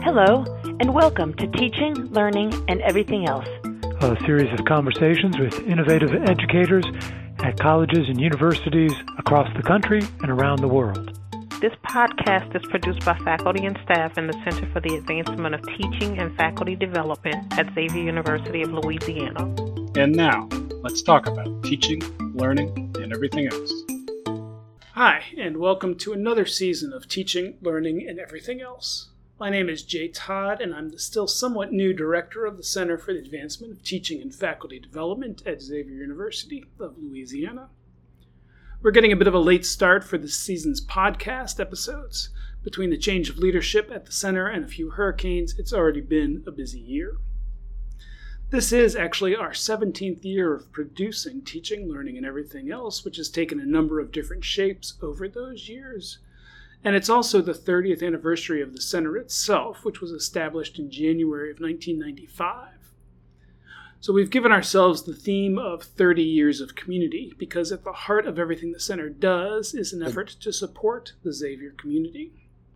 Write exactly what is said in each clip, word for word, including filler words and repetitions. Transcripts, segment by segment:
Hello, and welcome to Teaching, Learning, and Everything Else, a series of conversations with innovative educators at colleges and universities across the country and around the world. This podcast is produced by faculty and staff in the Center for the Advancement of Teaching and Faculty Development at Xavier University of Louisiana. And now, let's talk about teaching, learning, and everything else. Hi, and welcome to another season of Teaching, Learning, and Everything Else. My name is Jay Todd, and I'm the still somewhat new director of the Center for the Advancement of Teaching and Faculty Development at Xavier University of Louisiana. We're getting a bit of a late start for this season's podcast episodes. Between the change of leadership at the center and a few hurricanes, it's already been a busy year. This is actually our seventeenth year of producing Teaching, Learning, and Everything Else, which has taken a number of different shapes over those years. And it's also the thirtieth anniversary of the center itself, which was established in January of nineteen ninety-five. So we've given ourselves the theme of thirty years of community, because at the heart of everything the center does is an effort to support the Xavier community.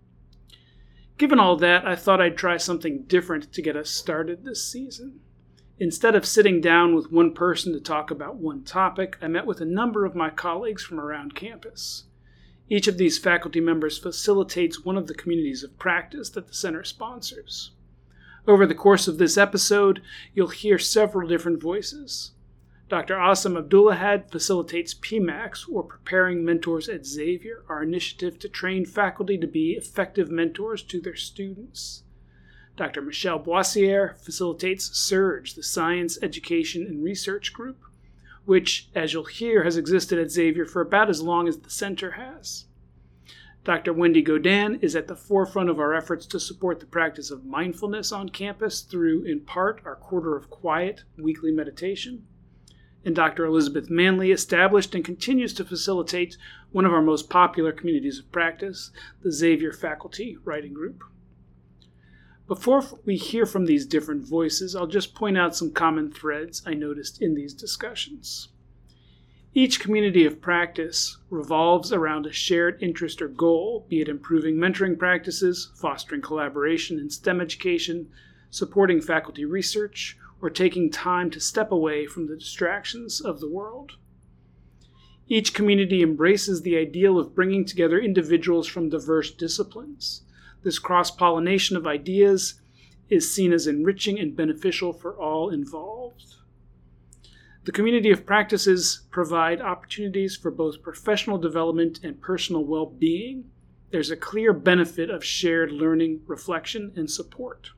Given all that, I thought I'd try something different to get us started this season. Instead of sitting down with one person to talk about one topic, I met with a number of my colleagues from around campus. Each of these faculty members facilitates one of the communities of practice that the center sponsors. Over the course of this episode, you'll hear several different voices. Doctor Asim Abdulahad facilitates P MAX, or Preparing Mentors at Xavier, our initiative to train faculty to be effective mentors to their students. Doctor Michelle Boissiere facilitates SURGE, the Science, Education, and Research Group, which, as you'll hear, has existed at Xavier for about as long as the center has. Doctor Wendy Godin is at the forefront of our efforts to support the practice of mindfulness on campus through, in part, our Quarter of Quiet weekly meditation. And Doctor Elizabeth Manley established and continues to facilitate one of our most popular communities of practice, the Xavier Faculty Writing Group. Before we hear from these different voices, I'll just point out some common threads I noticed in these discussions. Each community of practice revolves around a shared interest or goal, be it improving mentoring practices, fostering collaboration in STEM education, supporting faculty research, or taking time to step away from the distractions of the world. Each community embraces the ideal of bringing together individuals from diverse disciplines. This cross-pollination of ideas is seen as enriching and beneficial for all involved. The community of practices provide opportunities for both professional development and personal well-being. There's a clear benefit of shared learning, reflection, and support.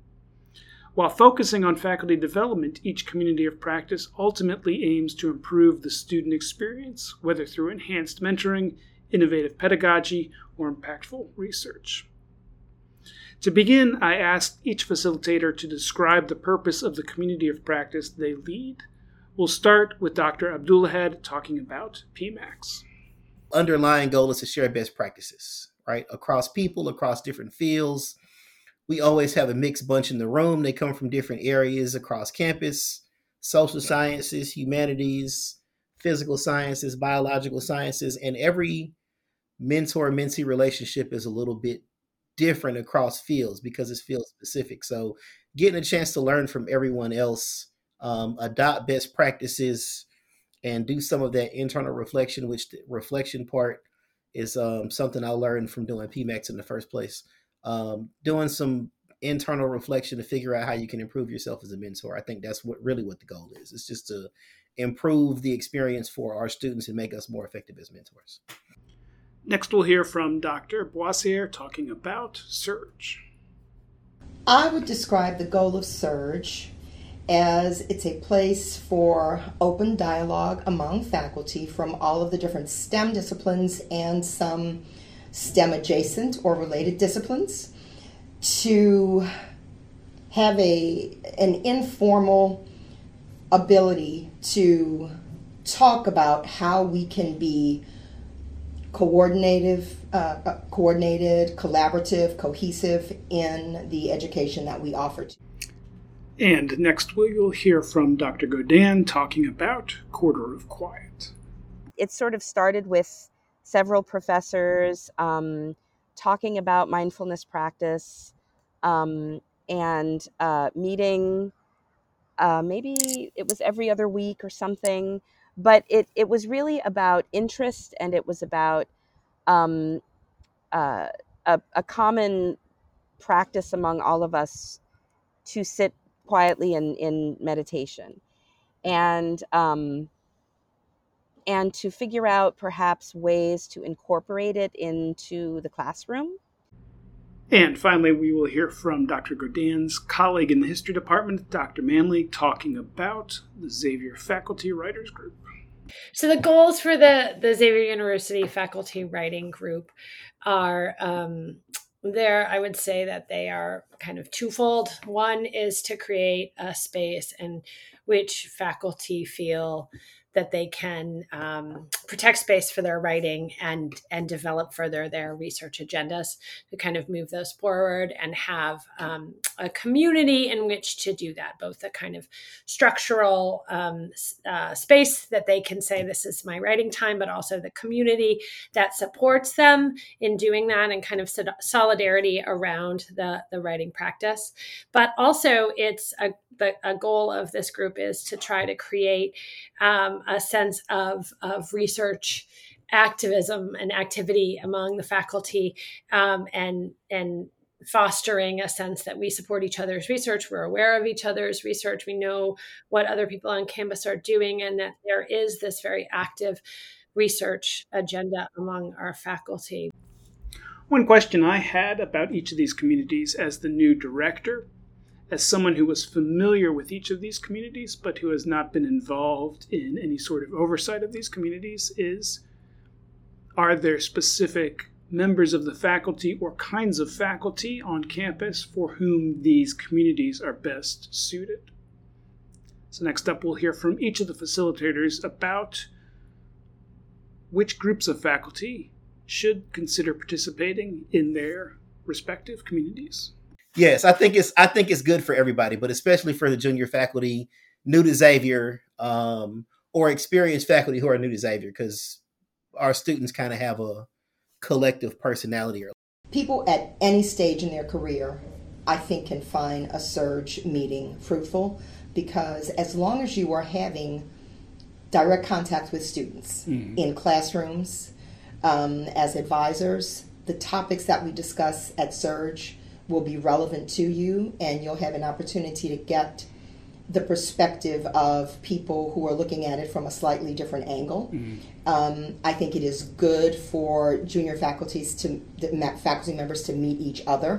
While focusing on faculty development, each community of practice ultimately aims to improve the student experience, whether through enhanced mentoring, innovative pedagogy, or impactful research. To begin, I asked each facilitator to describe the purpose of the community of practice they lead. We'll start with Doctor Abdulahad talking about P MAX. Underlying goal is to share best practices, right? Across people, across different fields. We always have a mixed bunch in the room. They come from different areas across campus: social sciences, humanities, physical sciences, biological sciences, and every mentor-mentee relationship is a little bit different across fields because it's field specific. So getting a chance to learn from everyone else, um, adopt best practices, and do some of that internal reflection, which the reflection part is um, something I learned from doing P MAX in the first place. Um, doing some internal reflection to figure out how you can improve yourself as a mentor. I think that's what really what the goal is. It's just to improve the experience for our students and make us more effective as mentors. Next, we'll hear from Doctor Boissiere talking about SURGE. I would describe the goal of SURGE as it's a place for open dialogue among faculty from all of the different STEM disciplines and some STEM adjacent or related disciplines to have a an informal ability to talk about how we can be coordinative, uh, uh, coordinated, collaborative, cohesive in the education that we offer. And next we'll hear from Doctor Godin talking about Quarter of Quiet. It sort of started with several professors um, talking about mindfulness practice um, and uh, meeting. Uh, maybe it was every other week or something, but it, it was really about interest, and it was about um, uh, a, a common practice among all of us to sit quietly in, in meditation, and um, and to figure out perhaps ways to incorporate it into the classroom. And finally, we will hear from Doctor Godin's colleague in the history department, Doctor Manley, talking about the Xavier Faculty Writers Group. So the goals for the, the Xavier University Faculty Writing Group are um, there, I would say that they are kind of twofold. One is to create a space in which faculty feel that they can um, protect space for their writing and and develop further their research agendas, to kind of move those forward and have um, a community in which to do that, both a kind of structural um, uh, space that they can say, this is my writing time, but also the community that supports them in doing that, and kind of solidarity around the, the writing practice. But also it's a, the, a goal of this group is to try to create um, a sense of, of research activism and activity among the faculty, um, and, and fostering a sense that we support each other's research. We're aware of each other's research. We know what other people on campus are doing, and that there is this very active research agenda among our faculty. One question I had about each of these communities as the new director, as someone who was familiar with each of these communities, but who has not been involved in any sort of oversight of these communities, is, are there specific members of the faculty or kinds of faculty on campus for whom these communities are best suited? So next up, we'll hear from each of the facilitators about which groups of faculty should consider participating in their respective communities. Yes, I think it's I think it's good for everybody, but especially for the junior faculty new to Xavier, um, or experienced faculty who are new to Xavier, because our students kind of have a collective personality. People at any stage in their career, I think, can find a surge meeting fruitful, because as long as you are having direct contact with students mm-hmm. in classrooms, um, as advisors, the topics that we discuss at Surge will be relevant to you, and you'll have an opportunity to get the perspective of people who are looking at it from a slightly different angle. Mm-hmm. Um, I think it is good for junior faculties to faculty members to meet each other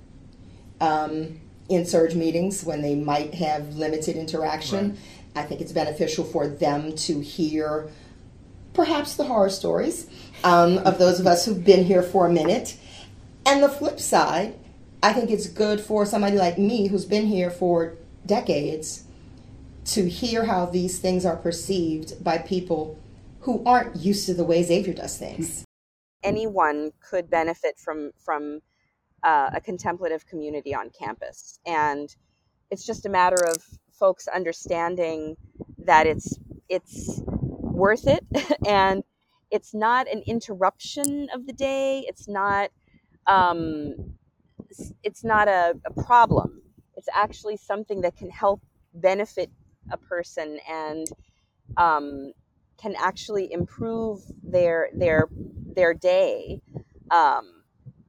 um, in Surge meetings when they might have limited interaction. Right. I think it's beneficial for them to hear perhaps the horror stories um, of those of us who've been here for a minute. And the flip side, I think it's good for somebody like me who's been here for decades to hear how these things are perceived by people who aren't used to the way Xavier does things. Anyone could benefit from from uh, a contemplative community on campus, and it's just a matter of folks understanding that it's it's worth it, and it's not an interruption of the day. It's not um, it's not a, a problem. It's actually something that can help benefit a person and um, can actually improve their their their day um,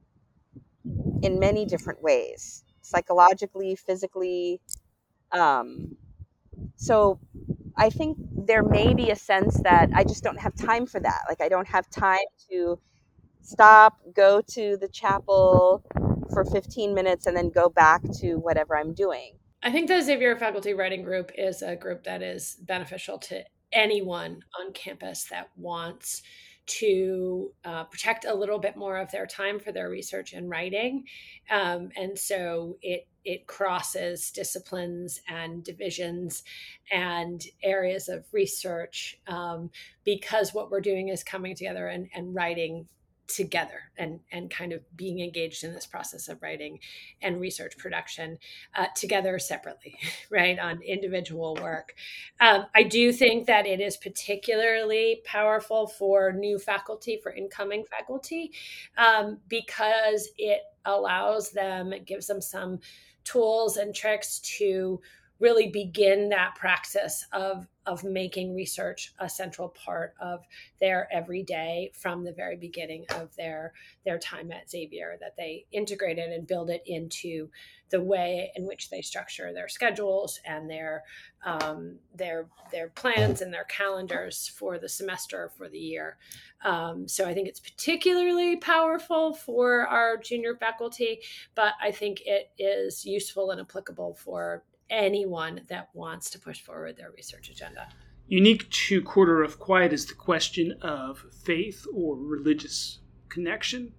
in many different ways, psychologically, physically. Um, so I think there may be a sense that I just don't have time for that. Like, I don't have time to stop, go to the chapel for fifteen minutes, and then go back to whatever I'm doing. I think the Xavier Faculty Writing Group is a group that is beneficial to anyone on campus that wants to uh, protect a little bit more of their time for their research and writing. Um, and so it it crosses disciplines and divisions and areas of research, um, because what we're doing is coming together and, and writing together and, and kind of being engaged in this process of writing and research production uh, together or separately, right, on individual work. Um, I do think that it is particularly powerful for new faculty, for incoming faculty, um, because it allows them, it gives them some tools and tricks to really begin that practice of, of making research a central part of their everyday from the very beginning of their, their time at Xavier, that they integrate it and build it into the way in which they structure their schedules and their, um, their, their plans and their calendars for the semester, for the year. Um, so I think it's particularly powerful for our junior faculty, but I think it is useful and applicable for anyone that wants to push forward their research agenda. Unique to Quarter of Quiet is the question of faith or religious connection.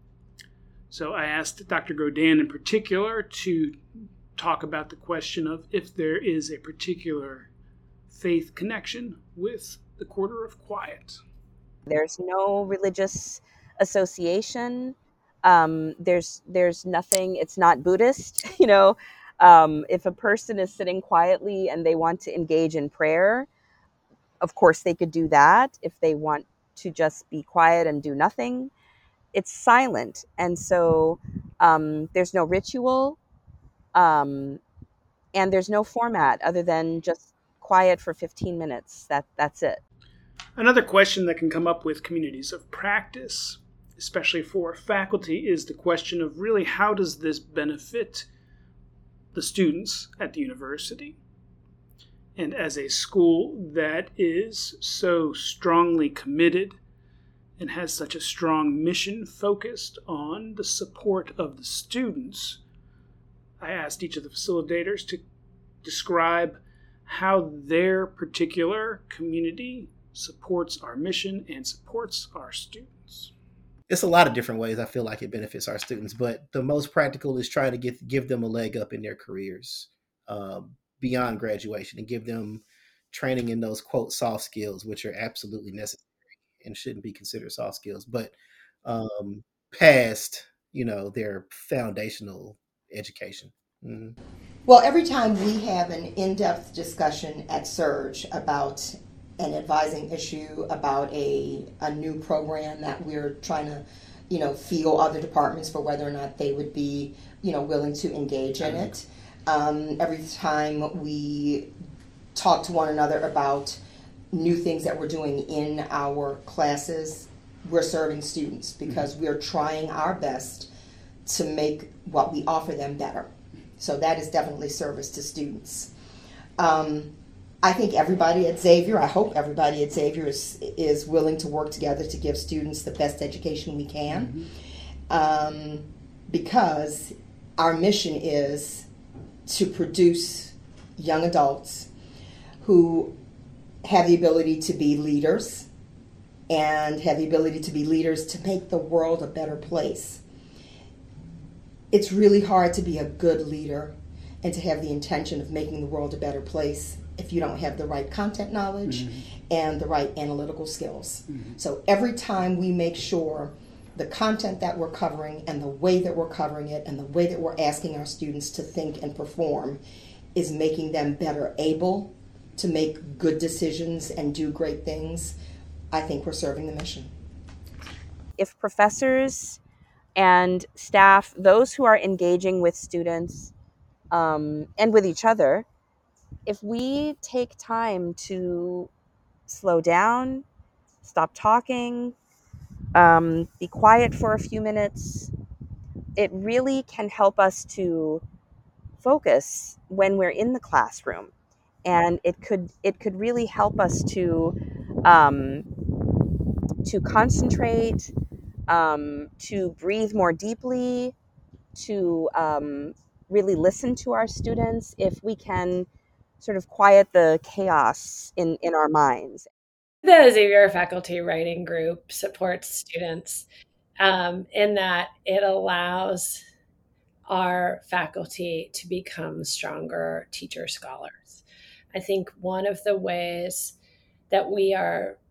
So I asked Doctor Godin in particular to talk about the question of if there is a particular faith connection with the Quarter of Quiet. There's no religious association. Um, there's there's nothing. It's not Buddhist, you know. Um, if a person is sitting quietly and they want to engage in prayer, of course they could do that. If they want to just be quiet and do nothing, it's silent. And so um, there's no ritual um, and there's no format other than just quiet for fifteen minutes. That That's it. Another question that can come up with communities of practice, especially for faculty, is the question of really how does this benefit the students at the university? And as a school that is so strongly committed and has such a strong mission focused on the support of the students, I asked each of the facilitators to describe how their particular community supports our mission and supports our students. It's a lot of different ways I feel like it benefits our students, but the most practical is trying to get give them a leg up in their careers um, beyond graduation and give them training in those, quote, soft skills, which are absolutely necessary and shouldn't be considered soft skills, but um, past, you know, their foundational education. Mm-hmm. Well, every time we have an in-depth discussion at Surge about an advising issue, about a, a new program that we're trying to, you know, feel other departments for whether or not they would be, you know, willing to engage in it. Um, every time we talk to one another about new things that we're doing in our classes, we're serving students because mm-hmm. we're trying our best to make what we offer them better. So that is definitely service to students. Um, I think everybody at Xavier, I hope everybody at Xavier is, is willing to work together to give students the best education we can. Mm-hmm. Um, because our mission is to produce young adults who have the ability to be leaders and have the ability to be leaders to make the world a better place. It's really hard to be a good leader and to have the intention of making the world a better place if you don't have the right content knowledge mm-hmm. and the right analytical skills. Mm-hmm. So every time we make sure the content that we're covering and the way that we're covering it and the way that we're asking our students to think and perform is making them better able to make good decisions and do great things, I think we're serving the mission. If professors and staff, those who are engaging with students um, and with each other, if we take time to slow down, stop talking, um, be quiet for a few minutes, it really can help us to focus when we're in the classroom. And it could it could really help us to um, to concentrate, um, to breathe more deeply, to um, really listen to our students if we can sort of quiet the chaos in, in our minds. The Xavier Faculty Writing Group supports students um, in that it allows our faculty to become stronger teacher scholars. I think one of the ways that we are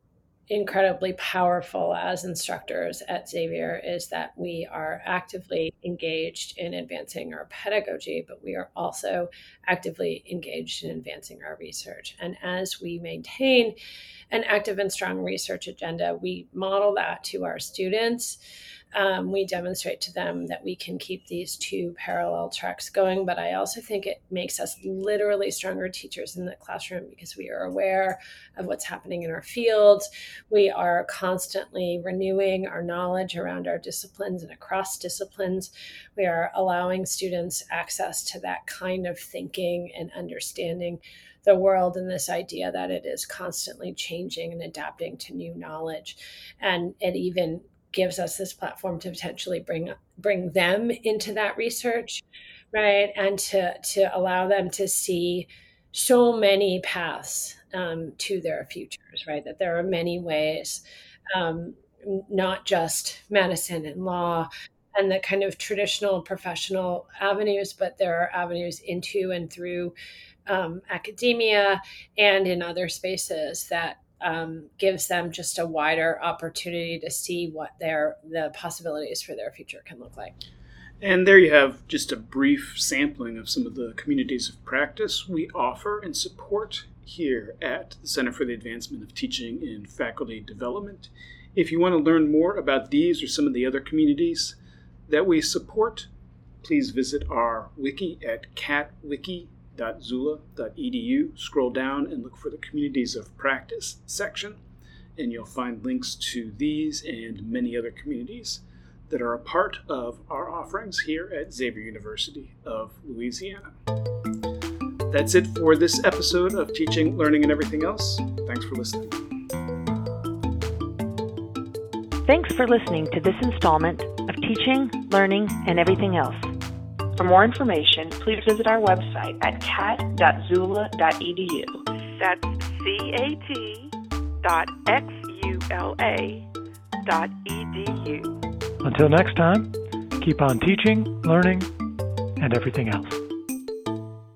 incredibly powerful as instructors at Xavier is that we are actively engaged in advancing our pedagogy, but we are also actively engaged in advancing our research. And as we maintain an active and strong research agenda, we model that to our students. Um, we demonstrate to them that we can keep these two parallel tracks going, but I also think it makes us literally stronger teachers in the classroom because we are aware of what's happening in our fields. We are constantly renewing our knowledge around our disciplines and across disciplines. We are allowing students access to that kind of thinking and understanding the world and this idea that it is constantly changing and adapting to new knowledge. And it even gives us this platform to potentially bring bring them into that research, right? And to to allow them to see so many paths um, to their futures, right? That there are many ways, um, not just medicine and law and the kind of traditional professional avenues, but there are avenues into and through um, academia and in other spaces that Um, gives them just a wider opportunity to see what their the possibilities for their future can look like. And there you have just a brief sampling of some of the communities of practice we offer and support here at the Center for the Advancement of Teaching and Faculty Development. If you want to learn more about these or some of the other communities that we support, please visit our wiki at catwiki dot zula dot e d u. Scroll down and look for the Communities of Practice section, and you'll find links to these and many other communities that are a part of our offerings here at Xavier University of Louisiana. That's it for this episode of Teaching, Learning, and Everything Else. Thanks for listening. Thanks for listening to this installment of Teaching, Learning, and Everything Else. For more information, please visit our website at cat dot zula dot e d u. That's C A T dot X U L A dot E D U. Until next time, keep on teaching, learning, and everything else.